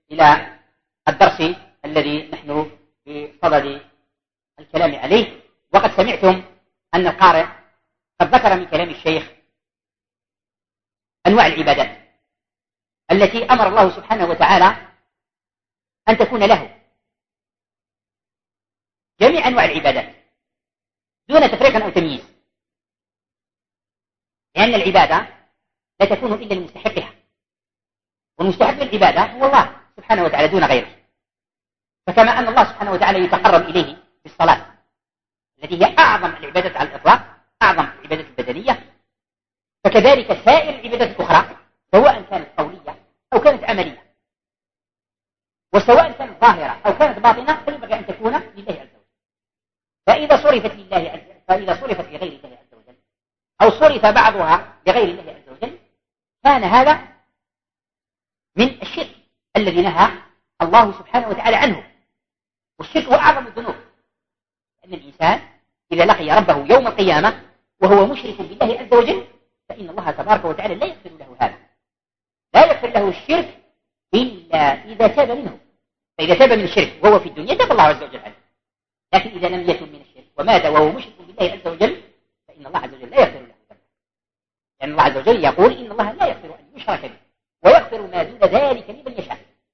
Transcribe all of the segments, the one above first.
إلى الدرس الذي نحن بصدد الكلام عليه. وقد سمعتم أن القارئ قد ذكر من كلام الشيخ أنواع العبادات التي أمر الله سبحانه وتعالى أن تكون له، جميع أنواع العبادات دون تفريق أو تمييز، لأن العبادة لا تكون إلا لمستحقها، والمستحق للعبادة هو الله سبحانه وتعالى دون غيره. فكما أن الله سبحانه وتعالى يتقرب إليه بالصلاة التي هي أعظم العبادات على الإطلاق، أعظم العبادات البدنية، فكذلك سائر العبادات الأخرى سواء كانت قولية أو كانت عملية، وسواء كانت ظاهرة أو كانت باطنة، فينبغي أن تكون لله عز وجل. فإذا صرفت لغير الله عز وجل أو صرف بعضها لغير الله عز وجل كان هذا من الشرك الذي نهى الله سبحانه وتعالى عنه. والشرك هو أعظم الذنوب، لأن الإنسان إذا لقي ربه يوم القيامة وهو مشرك بالله عز وجل فإن الله تبارك وتعالى لا يغفر له هذا، لا يغفر له الشرك إلا إذا تاب منه. فإذا تاب من الشرك وهو في الدنيا تاب الله عز وجل عنه، لكن إذا لم يتب من الشرك ومات وهو مشرك بالله عز وجل فإن الله عز وجل لا يغفر له ذلك، لأن الله عز وجل يقول إن الله لا يغفر أن يشرك به ويغفر ما دون ذلك لمن يشاء.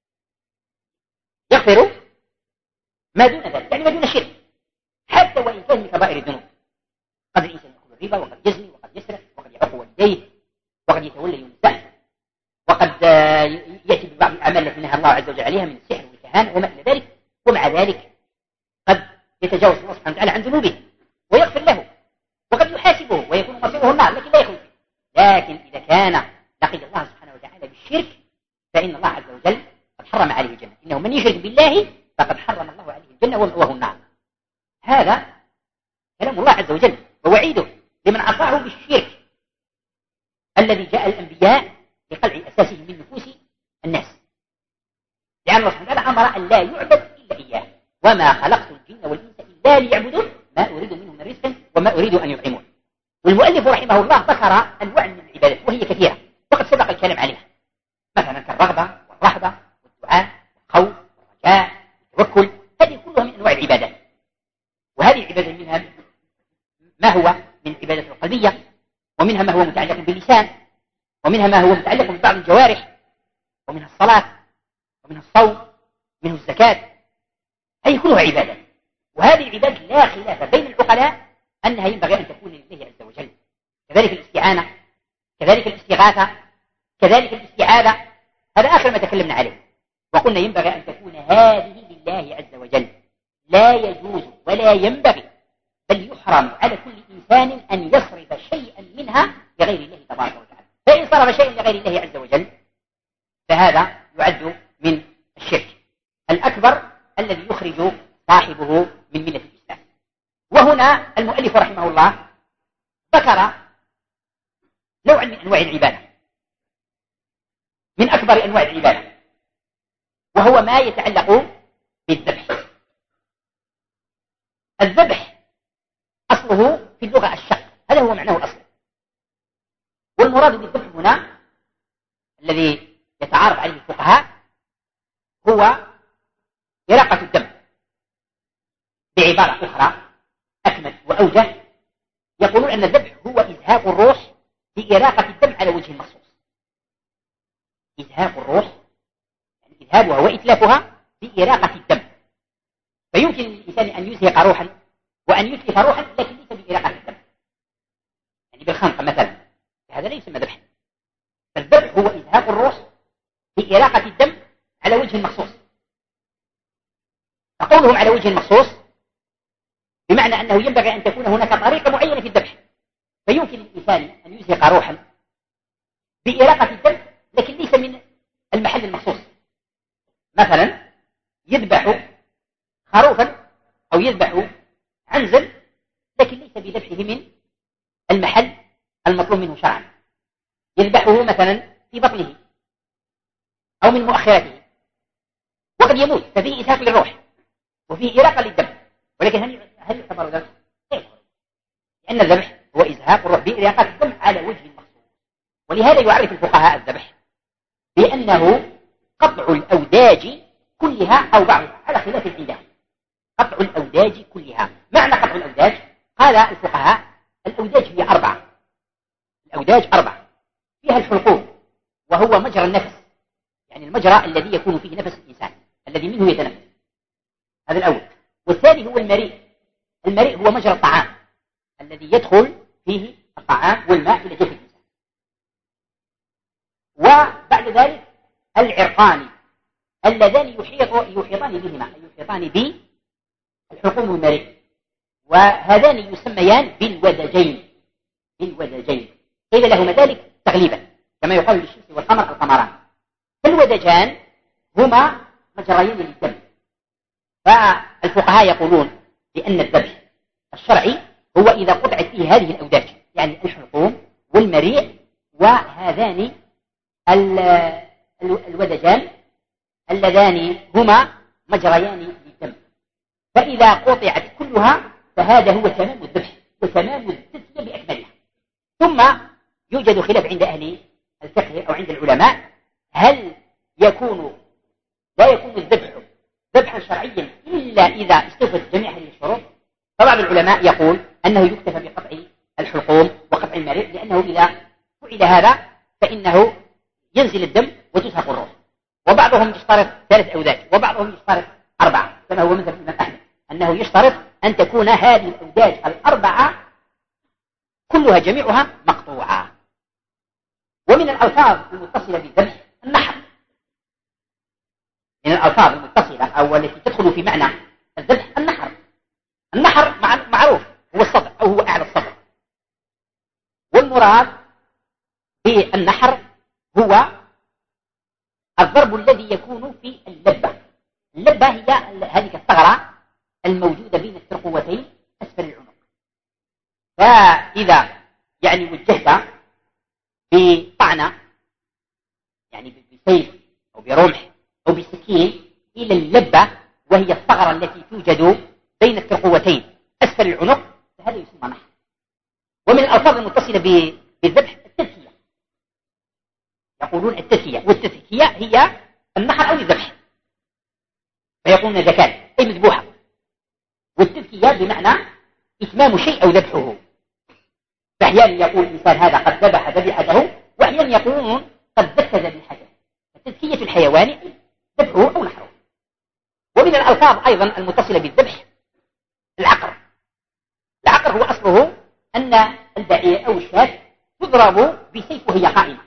يغفر ما دون ذلك يعني ما دون الشرك، حتى وإن كان من كبائر الذنوب. قد الإنسان يأكل الربا، وقد يزني، وقد يسرق، وقد يعق والديه، وقد يتولى يوم الزحف، وقد يأتي ببعض الأعمال التي نهى الله عز وجل عليها من السحر والكهانة وما إلى ذلك، ومع ذلك قد يتجاوز الله سبحانه وتعالى عن ذنوبه ويغفر له، وقد يحاسبه ويكون مصيره النار لكن لا يخلد فيه. لكن إذا كان لقي الله سبحانه وتعالى بالشرك فإن الله عز وجل قد حرم عليه الجنة، إنه من يشرك بالله فقد حرم الله عليه الجنة ومأواه النار. هذا كلام الله عز وجل ووعيده لمن عصاه بالشرك الذي جاء الأنبياء لقلع أساسه من نفوس الناس، لأن الله سبحانه وتعالى أمر أن لا يعبد إلا إياه، وما خلقت الجن والإنس إلا ليعبدون ما أريد منهم من رزق وما أريد أن يطعمون. والمؤلف رحمه الله ذكر أنواع من العبادات وهي كثيرة وقد سبق الكلام عليها، مثلا كالرغبة والرهبة والدعاء والخوف والرجاء والتوكل، هذه كلها من أنواع العبادات. وهذه العبادة منها ما هو من العبادة القلبية، ومنها ما هو متعلق باللسان، ومنها ما هو متعلق ببعض الجوارح، ومنها الصلاة، ومنها الصوم، ومنه الزكاة، هذه كلها عبادات. وهذه العبادات لا خلاف بين العقلاء أنها ينبغي أن تكون لله عز وجل، كذلك الاستعانة، كذلك الاستغاثة، كذلك الاستعاذة، هذا آخر ما تكلمنا عليه، وقلنا ينبغي أن تكون هذه لله عز وجل، لا يجوز ولا ينبغي بل يحرم على كل إنسان أن يصرف شيئا منها لغير الله تبارك وتعالى. فإن صرف شيئا لغير الله عز وجل فهذا يعد من الشرك الأكبر الذي يخرج صاحبه من ملة الإسلام. وهنا المؤلف رحمه الله ذكر نوعا من أنواع العبادة، من أكبر أنواع العبادة، وهو ما يتعلق بالذبح. الذبح أصله في اللغة الشق، هذا هو معناه الأصل. والمراد بالذبح هنا الذي يتعارف عليه الفقهاء هو إراقة الدم، بعبارة أخرى أكمل وأوجه يقولون أن الذبح هو إزهاق الروح بإراقة الدم على وجه مخصوص. إزهاق الروح يعني إذهابها وإتلافها بإراقة الدم، فيمكن للإنسان أن يزهق روحا وأن يتلف روحا لكن ليس بإراقة الدم، يعني بالخنق مثلا، هذا لا يسمى ذبحا. فالذبح هو إزهاق الروح بإراقة الدم على وجه مخصوص. فقولهم على وجه مخصوص بمعنى أنه ينبغي أن تكون هناك طريقة معينة في الذبح، فيمكن للإنسان أن يزهق روحا بإراقة الدم لكن ليس من المحل المخصوص. مثلا يذبح خروفا أو يذبح عنزا لكن ليس بذبحه من المحل المطلوب منه شرعا، يذبحه مثلا في بطنه أو من مؤخرته، وقد يموت، ففيه إزهاق للروح وفيه إراقة للدم، ولكن هل يعتبر ذبح؟ لأن الذبح هو إزهاق الروح بإراقة الدم على وجه مخصوص. ولهذا يعرف الفقهاء الذبح بأنه قطع الأوداج كلها أو بعضها على خلاف عندهم. قطع الأوداج كلها، معنى قطع الأوداج قال الفقهاء الأوداج هي 4. الأوداج 4 فيها الحلقوم وهو مجرى النفس، يعني المجرى الذي يكون فيه نفس الإنسان الذي منه يتنفس، هذا الأول. والثاني هو المريء. المريء هو مجرى الطعام الذي يدخل فيه الطعام والماء إلى جوف الإنسان. وبعد ذلك العرقان اللذان يحيطان بهما، يحيطان بالحلقوم والمريء، وهذان يسميان بالودجين. بالودجين قيل لهما ذلك تغليبا كما يقال للشمس والقمر القمران. فالودجان هما مجريان للدم. فالفقهاء يقولون بأن الذبح الشرعي هو إذا قطعت فيه هذه الأوداج، يعني الحلقوم والمريء وهذان الودجان اللذان هما مجريان للدم، فإذا قطعت كلها فهذا هو تمام الذبح وتمام التزكية بأكملها. ثم يوجد خلاف عند أهل الفقه أو عند العلماء، هل لا يكون الذبح ذبحا شرعيا إلا إذا استوفت جميع هذه الشروط؟ فبعض العلماء يقول أنه يكتفى بقطع الحلقوم وقطع المريء، لأنه إذا فعل هذا فإنه ينزل الدم وتسهق الروح. وبعضهم يشترط 3 أوداج وبعضهم يشترط 4 كما هو مثل الإمام أحمد، أنه يشترط أن تكون هذه الأوداج 4 كلها جميعها مقطوعة. ومن الألفاظ المتصلة بالذبح النحر، من الألفاظ المتصلة أو التي تدخل في معنى الذبح النحر. النحر معروف هو الصدر أو هو أعلى الصدر، والمراد بالنحر هو الضرب الذي يكون في اللبة. اللبة هي هذه الثغرة الموجودة بين الترقوتين أسفل العنق. فإذا يعني وجهت بطعنة يعني بسيف أو برمح أو بسكين إلى اللبة وهي الثغرة التي توجد بين الترقوتين أسفل العنق، فهذا يسمى نحر. ومن الألفاظ المتصلة بالذبح التذكية، يقولون التذكية، والتذكية هي النحر أو الذبح، فيقولون ذكاء أي مذبوحة. والتذكية بمعنى إتمام شيء أو ذبحه. فأحيانا يقول الإنسان هذا قد ذبح ذبيحته، وأحيانا يقولون قد ذكى ذبيحته. التذكية الحيوان ذبحه أو نحره. ومن الألفاظ أيضا المتصلة بالذبح العقر. العقر هو أصله أن البعير أو الشاة تضرب بسيف وهي قائمة،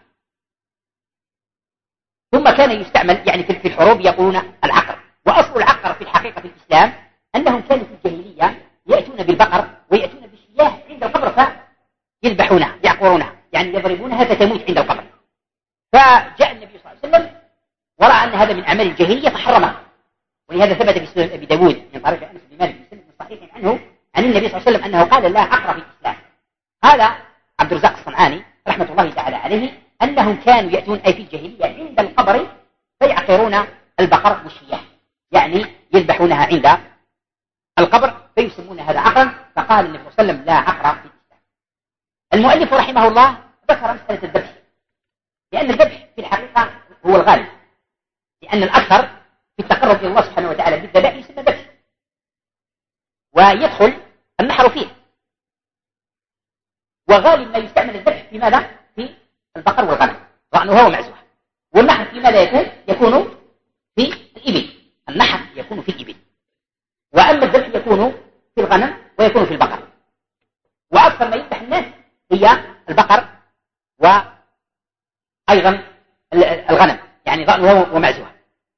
ثم كان يستعمل يعني في الحروب يقولون العقر. وأصل العقر في الحقيقة في الإسلام أنهم كانوا في الجاهلية يأتون بالبقر ويأتون بالشياه عند القبر فيذبحونها يعقرونها، يعني يضربونها فتموت عند القبر. فجاء النبي صلى الله عليه وسلم ورأى أن هذا من أعمال الجاهلية فحرمها، ولهذا ثبت في سنن أبي داود من طريق أنس بن مالك في سنة صحيح عنه عن النبي صلى الله عليه وسلم أنه قال لا عقر في الإسلام. هذا عبد الرزاق الصنعاني رحمة الله تعالى عليه أنهم كانوا يأتون أي في الجاهلية عند القبر فيعقرون البقر والشياه، يعني يذبحونها عند القبر فيسمون هذا عقرا. فقال النبي صلى الله عليه وسلم لا عقر في الإسلام. المؤلف رحمه الله ذكر مسألة الذبح، لأن الذبح في الحقيقة هو الغالب، لأن الأكثر في التقرب إلى الله سبحانه وتعالى بالذبح يسمى ذبح، ويدخل النحر فيه. وغالب ما يستعمل الذبح في ماذا؟ في البقر والغنم، ضأنها ومعزها. والنحر في ماذا يكون في الإبل. النحر يكون في الإبل، وأما الذبح يكون في الغنم ويكون في البقر. وأكثر ما يذبح الناس هي البقر وأيضا الغنم، يعني ضأنها ومعزها.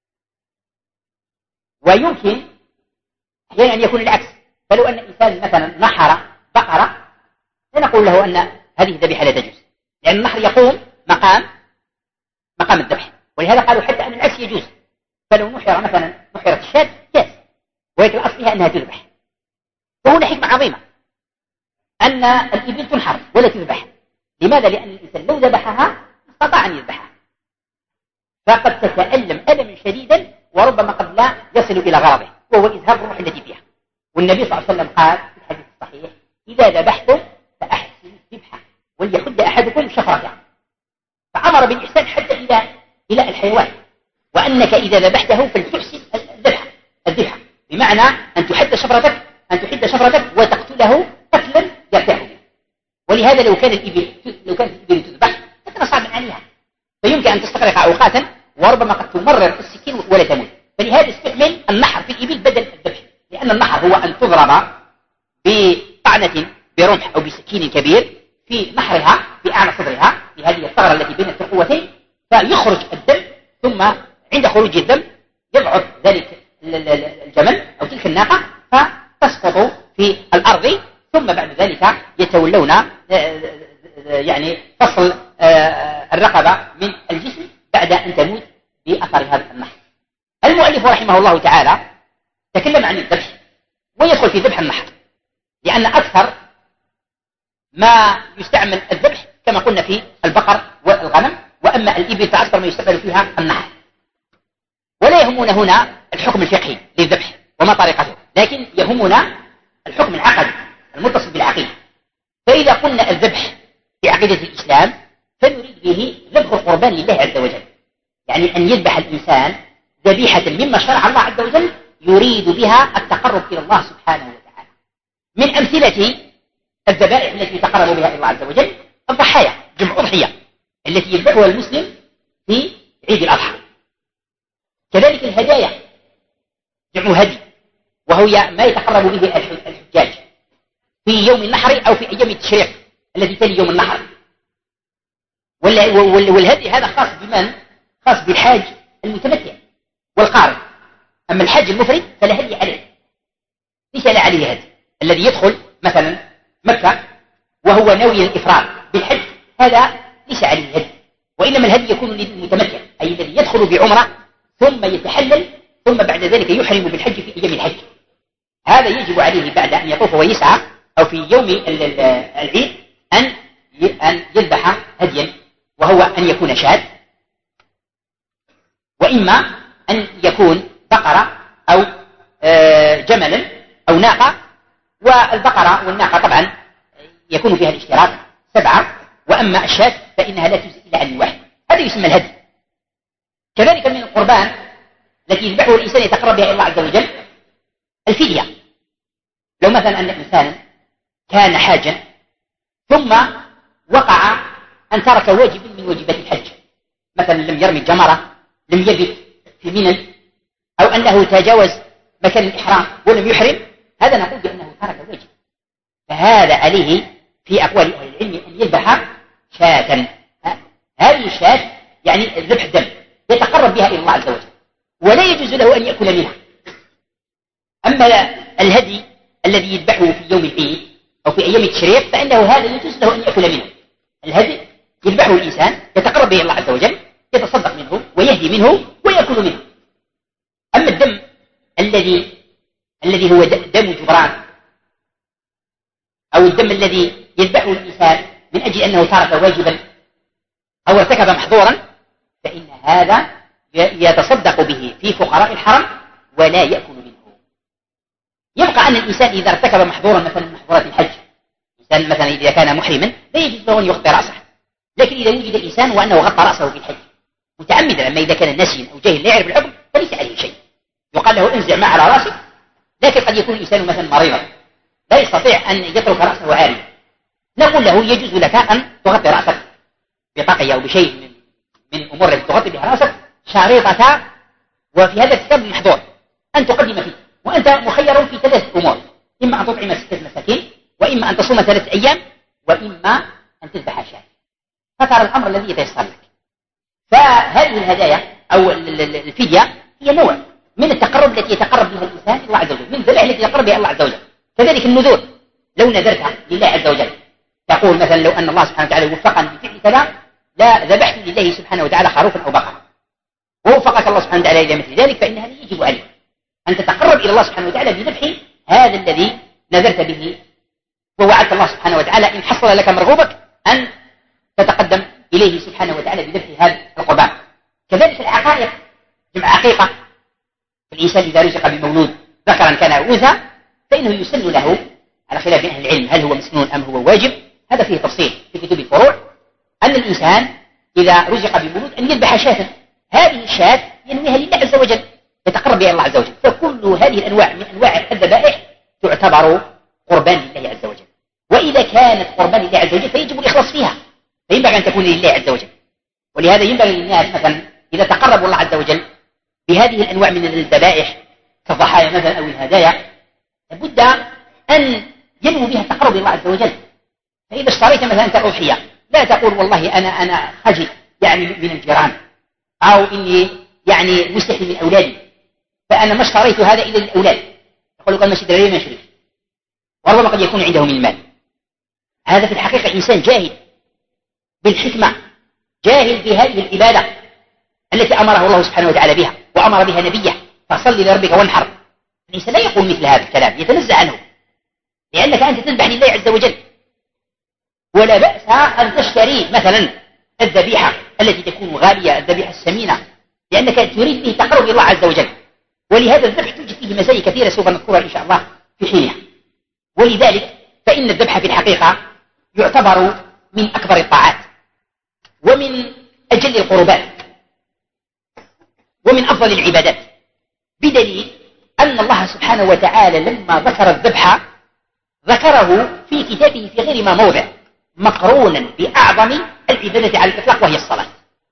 ويمكن أحيانا أن يكون العكس، فلو أن الإنسان مثلا نحر بقرة لنقول له أن هذه الذبيحة لا تجوز، لأن النحر يقوم مقام الذبح. ولهذا قالوا حتى أن العكس يجوز، فلو نحر مثلا نحرت الشاة جاز، ولكن أصلها أنها تذبح. وهنا حكمة عظيمة أن الإبل تنحر ولا تذبح. لماذا؟ لأن الإنسان لو ذبحها استطاع أن يذبحها، فقد تتألم ألما شديدا وربما قد لا يصل إلى غرضه، وهو إزهاق الروح التي فيها. والنبي صلى الله عليه وسلم قال في الحديث الصحيح إذا ذبحتم فأحسنوا الذبح وليحد أحدكم شفرته. فأمر بالإحسان حتى إلى الحيوان. وأنك إذا ذبحته فلتحسن الذبحة بمعنى أن تحد شفرتك وتقتله قتلا يرتاح به. ولهذا لو كانت الإبل تذبح فكان صعبا عليها، فيمكن أن تستغرق أوقاتا وربما قد تمرر السكين ولا تموت. فلهذا استعمل النحر في الإبل بدل الذبح، لأن النحر هو أن تضرب بطعنة برمح أو بسكين كبير في نحرها في أعلى صدرها، في هذه الثغرة التي بين الترقوتين، فيخرج الدم، ثم عند خروج الدم يبعد ذلك الجمل أو تلك الناقة فتسقط في الأرض، ثم بعد ذلك يتولون يعني فصل الرقبة من الجسم بعد أن تموت بأثر هذا النحر. المؤلف رحمه الله تعالى تكلم عن الذبح ويدخل في ذبح النحر، لأن أكثر ما يستعمل الذبح كما قلنا في البقر والغنم، وأما الإبل فأكثر ما يستعمل فيها النحر. ولا يهمنا هنا الحكم الفقهي للذبح وما طريقته، لكن يهمنا الحكم العقدي المتصل بالعقيدة. فإذا قلنا الذبح في عقيدة الإسلام فنريد به ذبح القربان لله عز وجل، يعني أن يذبح الإنسان ذبيحة مما شرع الله عز وجل يريد بها التقرب إلى الله سبحانه وتعالى. من أمثلة الذبائح التي يتقرب بها إلى الله عز وجل الضحايا، جمع أضحية التي يذبحها المسلم في عيد الأضحى. كذلك الهدايا جمع هدي، وهو ما يتقرب به الحجاج في يوم النحر أو في أيام التشريق التي تلي يوم النحر. والهدي هذا خاص بمن؟ خاص بالحاج المتمتع والقارن. أما الحاج المفرد فلا هدي عليه، ليس لا عليه هدي. الذي يدخل مثلا مكة وهو ناوي الإفراد بالحج هذا ليس عليه هدي، وإنما الهدي يكون للمتمتع، أي الذي يدخل بعمرة ثم يتحلل ثم بعد ذلك يحرم بالحج في أيام الحج. هذا يجب عليه بعد أن يطوف ويسعى أو في يوم العيد أن يذبح هديا، وهو أن يكون شاة، وإما أن يكون بقرة أو جملا أو ناقة. والبقرة والناقة طبعا يكون فيها الاشتراك 7، وأما الشاة فإنها لا تجزي إلا عن واحد. هذا يسمى الهدي. كذلك من القربان التي يذبحه الإنسان يتقرب بها إلى الله عز وجل الفدية. لو مثلا أن إنسانا كان حاجا ثم وقع أن ترك واجب من واجبات الحج، مثلا لم يرمي الجمرة، لم يبت في منى، أو أنه تجاوز مكان الإحرام ولم يحرم، هذا نقول بأنه ترك واجب. فهذا عليه في أقوال أهل العلم أن يذبح شاة. هذه الشاة يعني ذبح دم يتقرب بها إلى الله عز وجل، ولا يجوز له أن يأكل منها. أما الهدي الذي يذبحه في يوم العيد أو في أيام التشريق فإنه هذا يجوز له أن يأكل منه. الهدي يذبحه الإنسان يتقرب به الله عز وجل، يتصدق منه ويهدي منه ويأكل منه. أما الدم الذي هو دم جبران، أو الدم الذي يذبحه الإنسان من أجل أنه ترك واجبا أو ارتكب محظورا، فإن هذا يتصدق به في فقراء الحرم ولا يأكل منه. يبقى أن الإنسان إذا ارتكب محظورا مثلا من محظورات الحج، الإنسان مثلا إذا كان محرما لا يجوز له أن يغطي رأسه، لكن إذا وجد الإنسان وأنه غطى رأسه في الحج متعمدا، أما إذا كان ناسيا أو جاهل لا يعرف الحكم فليس عليه شيء، يقال له انزع ما على رأسك. لكن قد يكون الإنسان مثلا مريضا لا يستطيع أن يترك رأسه عاريا، نقول له يجوز لك أن تغطي رأسك بطاقية أو بشيء من أمور التي تغطي بها رأسك شريطة، وفي هذا الكتاب المحظور أن تقدم فيه، وأنت مخير في 3 أمور: إما أن تطعم 6 مساكين، وإما أن تصوم 3 أيام، وإما أن تذبح شاة. فترى الأمر الذي يتيسر لك. فهذه الهدايا أو الفدية هي نوع من التقرب التي يتقرب بها الإنسان إلى الله عز وجل، من الذبائح التي يتقرب بها الله عز وجل. كذلك النذور، لو نذرتها لله عز وجل تقول مثلا لو أن الله سبحانه وتعالى وفقني بفعل كذا لا ذبحت لله سبحانه وتعالى خروفا أو بقرة، ووفقك الله سبحانه وتعالى إلى مثل ذلك، فإن هذا يجب عليك أن تتقرب إلى الله سبحانه وتعالى بذبح هذا الذي نذرت به، ووعدت الله سبحانه وتعالى إن حصل لك مرغوبك أن تتقدم إليه سبحانه وتعالى بذبح هذا القربان. كذلك العقائق، جمع عقيقة. الإنسان إذا رزق بمولود ذكرا كان أو أنثى فإنه يسن له على خلاف أهل العلم هل هو مسنون أم هو واجب، هذا فيه تفصيل في كتب الفروع، أن الإنسان إذا رزق بمولود أن يذبح شاة. هذه الشاة ينويها لله عز وجل، يتقرب بها الله عز وجل. فكل هذه الأنواع من أنواع الذبائح تعتبر قربان لله عز وجل. وإذا كانت قربان لله عز وجل فيجب الإخلاص فيها، فينبغي أن تكون لله عز وجل. ولهذا ينبغي للناس مثلا إذا تقربوا الله عز وجل بهذه الأنواع من الذبائح كالضحايا مثلا أو الهدايا، لابد أن ينمو بها التقرب الله عز وجل. فإذا اشتريت مثلا أنت أضحية لا تقول والله أنا خجل يعني من الجيران، أو إني يعني مستحي من أولادي فأنا ما اشتريت هذا إلا للأولاد، يقول لك المسجد الذي ما يشري، وربما قد يكون عنده من المال. هذا في الحقيقة إنسان جاهل بالحكمة، جاهل بهذه العبادة التي أمره الله سبحانه وتعالى بها وأمر بها نبيه، فصل لربك وانحر. الإنسان لا يقول مثل هذا الكلام، يتنزه عنه، لأنك أنت تذبح لله عز وجل. ولا بأس أن تشتري مثلا الذبيحة التي تكون غالية، الذبيحة السمينة، لأنك تريد به تقرب الله عز وجل. ولهذا الذبح توجد فيه مزايا كثيرة سوف نذكرها إن شاء الله في حينها. ولذلك فإن الذبح في الحقيقة يعتبر من أكبر الطاعات ومن أجل القربات ومن أفضل العبادات، بدليل أن الله سبحانه وتعالى لما ذكر الذبح ذكره في كتابه في غير ما موضع مقرونا بأعظم العبادة على الإطلاق وهي الصلاة،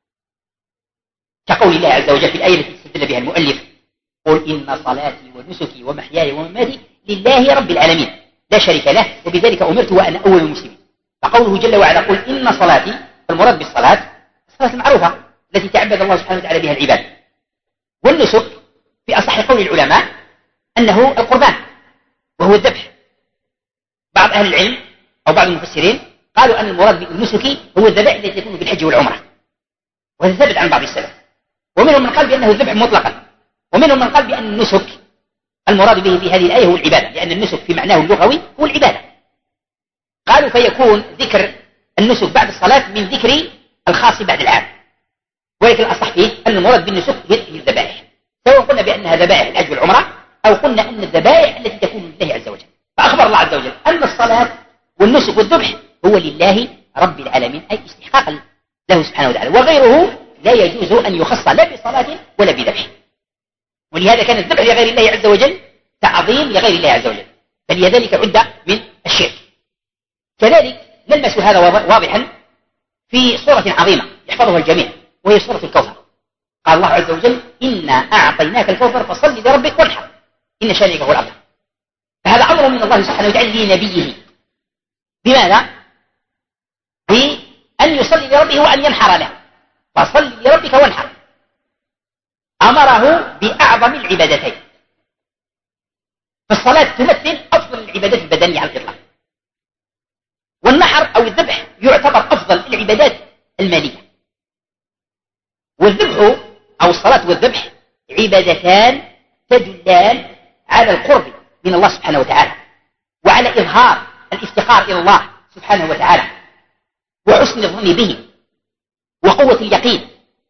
كقول الله عز وجل في الآية التي استدل بها المؤلف: قل إن صلاتي ونسكي ومحياي ومماتي لله رب العالمين لا شريك له وبذلك أمرت وأنا أول المسلمين. فقوله جل وعلا قل إن صلاتي، فالمراد بالصلاة الصلاة المعروفة التي تعبد الله سبحانه وتعالى بها العباد. والنسك في أصح قول العلماء أنه القربان وهو الذبح. بعض أهل العلم أو بعض المفسرين قالوا أن المراد بالنسك هو الذبائح التي تكون في الحج والعمرة، وهذا ثابت عن بعض السلف. ومنهم من قال بأنه الذبح مطلقا، ومنهم من قال بأن النسك المراد به في هذه الآية هو العبادة، لأن النسك في معناه اللغوي هو العبادة. قالوا فيكون ذكر النسك بعد الصلاة من ذكر الخاص بعد العام، ولكن الأصح فيه أن المراد بالنسك هي الذبائح، سواء قلنا بأنها ذبائح الحج والعمرة أو قلنا أن الذبائح التي تكون لله عز وجل. فأخبر الله عز وجل أن الصلاة والنسك والذبح هو لله رب العالمين، أي استحقاقا له سبحانه وتعالى، وغيره لا يجوز أن يخص لا بصلاة ولا بذبح. ولهذا كان الذبح لغير الله عز وجل تعظيم لغير الله عز وجل، فلذلك عد من الشرك. كذلك نلمس هذا واضحا في سورة عظيمة يحفظها الجميع وهي سورة الكوثر. قال الله عز وجل: إنا أعطيناك الكوثر فصل لربك وانحر إن شانئك هو الأبتر. فهذا أمر من الله سبحانه وتعالى لنبيه، بماذا؟ بأن يصلي لربه وأن ينحر له، فصل لربك وانحر. أمره بأعظم العبادتين، فالصلاة تمثل أفضل العبادات البدنية على الإطلاق، والنحر أو الذبح يعتبر أفضل العبادات المالية. والذبح أو الصلاة والذبح عبادتان تدلان على القرب من الله سبحانه وتعالى، وعلى إظهار الافتقار إلى الله سبحانه وتعالى، وحسن الظن به، وقوة اليقين.